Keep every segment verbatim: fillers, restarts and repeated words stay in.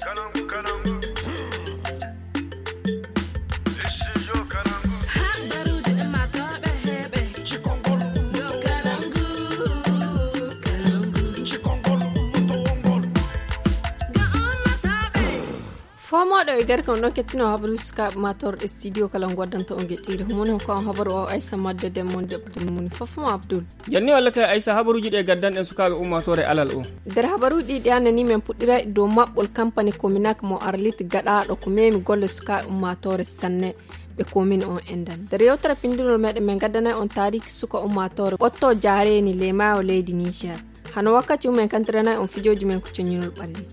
Fomo do igar kon do kettino habru ska mator studio kala goddanto on gettiri mun ko habaru o Aisha madde dem mon debdum mun fofmo Abdul yanni walla kay Aisha habaruji de gaddan en sukabe ummatore alal o der habaru di dianani men puddira do mabbol company Cominac mo Arlit gada do ko memi golle suka ummatore sanne be commune on endan der yotra pindinol mede men gaddana on tarik suka ummatore otto jareni le mawo leydi Niger hano wakati men kantrana on fijoji men ko conyinol balli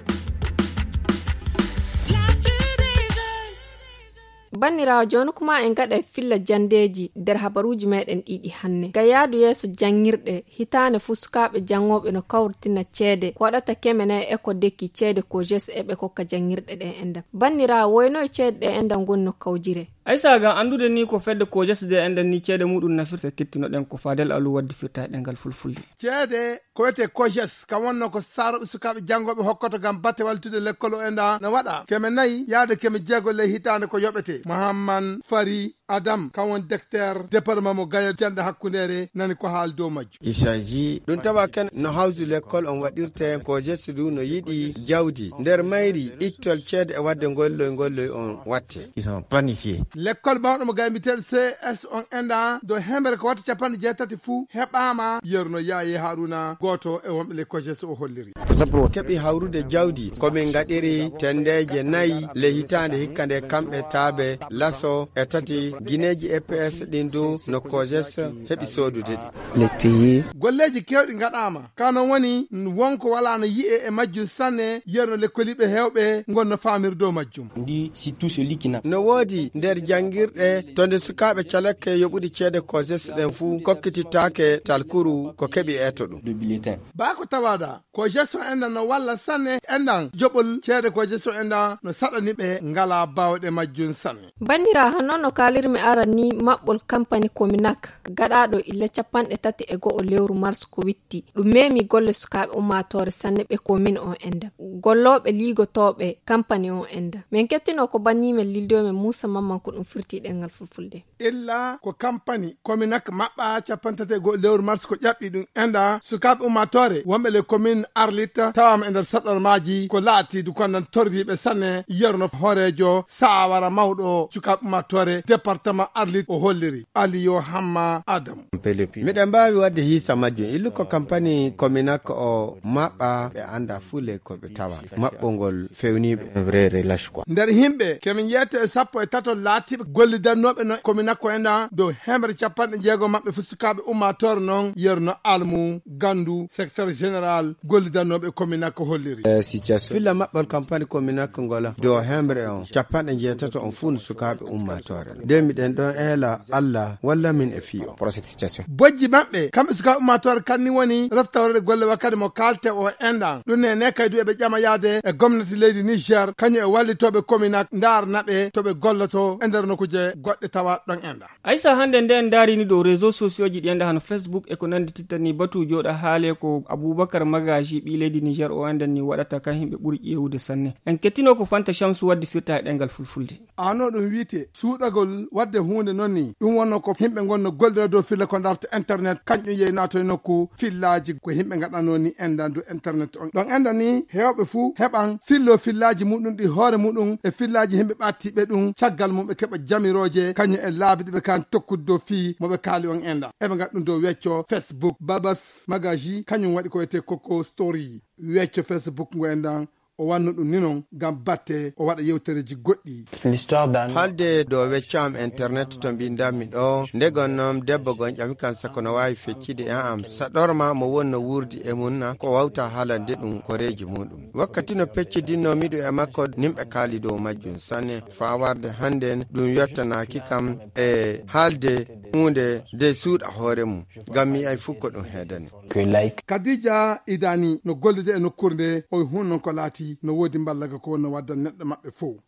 Bannirawo joni kuma en gada filla jandeji der habaruji meden didi hanne ga yaadu yeso jangirde hitane fuskabe jangobe no kawrtina cede ko wadata kemene e ko deki cede ko jes ebe ko ka jangirde de enda bannirawo woyno cede de enda gonno kawjire Aisha ga andude ni ko fedde ko jes de enda ni cede mudun nafir se kittino den ko fadel alu waddi firta dengal fulfulde cede ko wete ko jes kam wonno ko saro sukabe jangobe hokkoto gam batte waltude lekkolo enda na wada keme nayi yaade keme jego le hitane ko yobete Muhammad Fari Adam kawon docteur département mo gaya jande hakkundere nani ko haal do majju il s'agit dun tabaken no hawju l'école on wadirte ko jesudu no yidi jawdi der mayri ittol cede e wadde gollo gollo on watte ils sont planifiés l'école bawdo mo gaya mitel C S on enda do hemere ko watta capande jeetati fu hebama yerno yaaye haruna goto e wonbe le ko jesu o holliri sapro kebi hawrude jawdi ko min gadiri tendeje nayi le hitande hikkande kambe tabe laso e tati gineji E P S dindu no kojes hebi sodude les pays golleji kewdi ngadama kano woni wonko wala no yi'e e majjum sanne yerno le kolibe hewbe gonno famirdo majjum dit si tout celui qui n'a no wodi der jangirde tonde sukabe calake yobudi cede kojes den fu kokkititake talkuru ko kebi etodu de bulletin ba ko tawada kojes so enda no walla sanne endan jobol cede kojes so enda no sadani be ngala bawde majjum sanne bandira hanono kalir mi arani mabbol company Cominac gadado ille capande tati e go o lewru mars ko witti dum memi golle sukabe ummatore sanne be commune on enda gollobe ligotobe company on enda men kettino ko bannime lildo men Musa Mamman ko dum firti dengal fulfulde illa ko company Cominac mabba capante go lewru mars ko jabbi dum enda sukabe ummatore wonbe le commune Arlita tawam ender sador maji ko laati du konan torribe sanne yerno horejo sawara mawdo sukabe ummatore département Arlit o holliri Aliyo Hamma Adam miɗen mbawi wadde hisa majjum illu ko compagnie Cominac o maɓɓa ɓe anda fule ko ɓe tawa maɓɓongol fewniɓe vrai relâche quoi nder himɓe kemin yetta e sappo e tato laatiɓe gollidannoɓe no Cominac ko enda dow hemre capanɗe jeego maɓɓe fu sukaɓe ummatore noon yerno almu gandu secrétaire général gollidannoɓe Cominac ko holliri uh, situation filla maɓɓol compagnie Cominac ngola dow hemre on capanɗe jeetato on fuu no sukaɓe ummatore de miɗen ɗon ela Allah walla min e fiyo pour cette situation bojji maɓɓe kamɓe suka ummatore kanni woni reftawrede golle wakkati mo kalte o endan ɗum ne ne kaydu eɓe ƴama yaade e gomnati leydi Niger kañum e wallitoɓe Cominac darnaɓe toɓe golloto e nder nokuje goɗɗe tawa ɗon enda Aisha hande nden darini do réseaux sociaux ji ɗi hano Facebook e ko nandi tittani batu joɗa haale ko Abubakar Magaji ɓi leydi Niger o andan ni waɗata kan himɓe ɓuri ƴewude sanne en kettino ko Fanta Shamsu waddi firta e ɗengal fulfulde ano ɗum wiite suuɗagol wadde hunde nonni ɗum wonno ko himɓe gonno goldira dow filla ko darta internet kañƴum yeyi nato e nokku fillaji ko himɓe gaɗano ni endandu internet on ɗon enda ni hewɓe fuu heɓan fillo fillaji muɗum ɗi hoore muɗum e fillaji himɓe ɓattiɓe ɗum caggal mum ɓe keɓa jamiroje kañum e laabi ɗiɓe kan tokkude dow fi moɓe kaali on enda eɓe gaɗa ɗum dow wecco Facebook Babas Magaji kañum waɗi ko wiyete Coco Story wecco Facebook ngo endan o wanno ɗum ni noon gam batte o waɗa yewtereji goɗɗi l'histoire d'un halde do weccam internet to mbindami ɗo ndegon noon debbo gon ƴami kan sako no wawi feccide e am saɗorma mo wonno wurdi e munna ko wawta haalande ɗum koreji muɗum wakkati no peccidinnomiɗo e makko nimɓe kaali dow majjum sanne fa warde hande ɗum yettanaki kam e haalde hunde de suuɗa hoore mum gam mi ay fukko ɗum heedani que like Kadija Idani no gollide e nokkurde o hunnon ko laati no wodi ballaga ko wonno wadda neɗɗo maɓɓe fof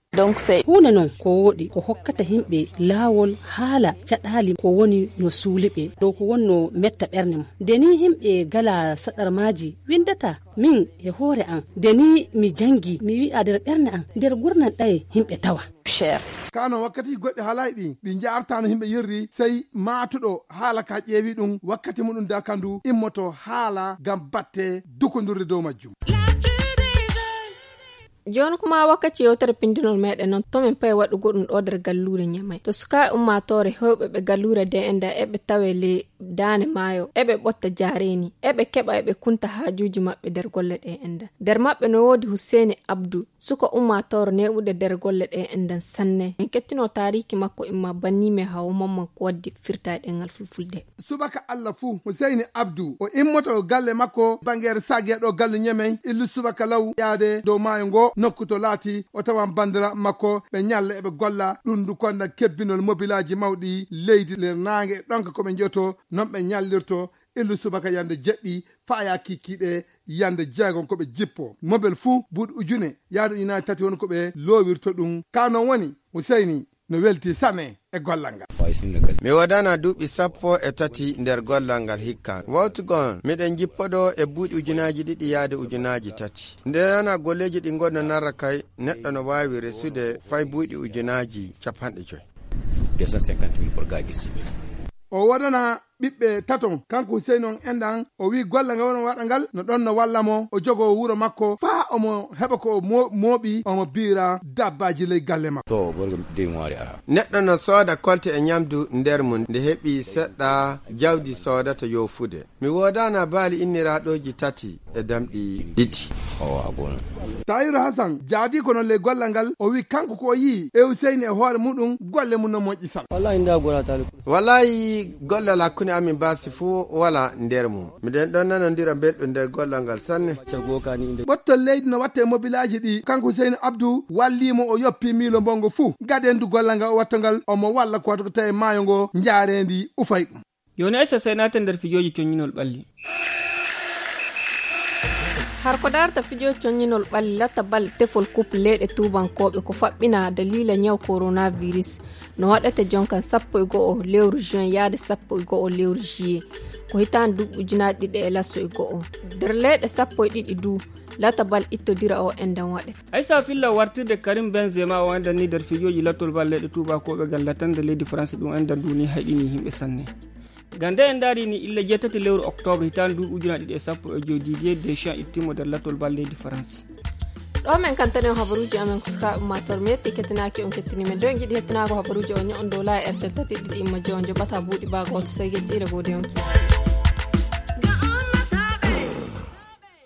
donc c'est huna non ko wodi ko hokkata himbe lawol hala cadali ko woni no sulibe do ko wonno metta berne mo deni himbe gala sadar maji windata min e hore an deni mi jangi mi wi adar berne an der gurnan dai himbe tawa cher kano wakkati godde halaydi di jaartano himbe yerri sey matudo hala ka ƴeewi dum wakkati mudum da kandu immoto hala gam batte dukondurde dow majjum. joni kuma wakkati yewtere pindinol meɗen noon tomin paye waɗugo ɗum ɗo nder gallure ñamay to suka ummatore hewɓe ɓe gallure de enda eɓe tawe le dane maayo eɓe ɓotta jareni eɓe keɓa eɓe kunta hajuji maɓɓe nder golle ɗe enda nder maɓɓe no wodi Hussein Abdou suka ummatore neɓude nder golle ɗe endan sanne min kettino tariki makko imma bannime hawo mamman ko waddi firtaɗe ɗengal fulfulde subaka Allah fu Hussein Abdou o immoto galle makko bangere sageɗo galle ñamay illu subaka law yaade dow maayo ngo nokku to laati o tawan bandira makko ɓe ñalla eɓe golla ɗum du konda kebbinol mobilaji mawɗi leydi ler nangue ɗonka koɓe joto non ɓe ñallirto illu subaka yande jeɗɗi faya kikiɗe yande jeegon koɓe jippo mobile fuu buuɗi ujune yaadu ujunaaji tati woni koɓe loowirto ɗum kanon woni Husseini no welti sanne e gollal ngal mi wadana duuɓi sappo e tati nder gollal ngal hikka wawtugon miɗen jippoɗo e buuɗi ujunaji ɗiɗi yaade ujunaji tati ndenana golleji ɗi gonno narra kay neɗɗo no wawi resude fay buuɗi ujunaji capanɗe joyi o waɗana ɓiɓɓe taton kanko Hussein on endan o wi golla ngal wono waɗa ngal no ɗon no walla mo o jogo wuro makko faa omo heɓa ko mooɓi omo biira dabbaji ley galle makko neɗɗo no sooda kolte e ñamdu nder mum nde heɓi seɗɗa jawdi soodata yofude mi wodana baali inniraɗoji tati e damɗi ɗiɗi Tayiru Hassan jaadi kono le gollal ngal o wi kanko ko yi e Hussein e hoore muɗum golle mum no moƴƴi sal wallahi gollal hakkunde amin basi fuu wala nder mum miɗen ɗon nanodira belɗo nder gollal ngal sanne ɓottol leydi no watte mobilaji ɗi kanko Hussein Abdou wallimo o yoppi miilo bongo fuu gaden du gollal ngal o watto ngal omo walla ko wato tawi maayo ngo jaarendi ufay ɗum yoni esa sai naten nder fijoji coñinol ɓalli har ko darta fijo coñinol ɓalli latta bal tefol coupe leyɗe tubankoɓe ko faɓɓina dalila ñaw coronavirus no waɗete jonkan sappo e go'o lewru juin yaade sappo e go'o lewru juillet ko hitande duuɓi ujunaji ɗiɗi e lasso e go'o nder leyɗe sappo e ɗiɗi du latta bal ittodira o endan waɗe aysa filla wartirde Karim Benzema o endan ni nder fijoji lattol bal leyɗe tubakoɓe gal latande leydi France ɗum endan duni hayɗini himɓe sanne gande en daari ni ille jettati lewru octobre hitande duuɓi ujunaji ɗiɗi e sappo e joyi Didier Deschamps ittimo nder lattol bal leydi France ɗo men kantane habaruji amen ko suka ummator mi yetti kettinaki on kettini men do en jiiɗi hettinako habaruji o ño'on dow la e r tati ɗiɗi imma jo on joɓata buuɗi ba goto sey gejjiire gode yonki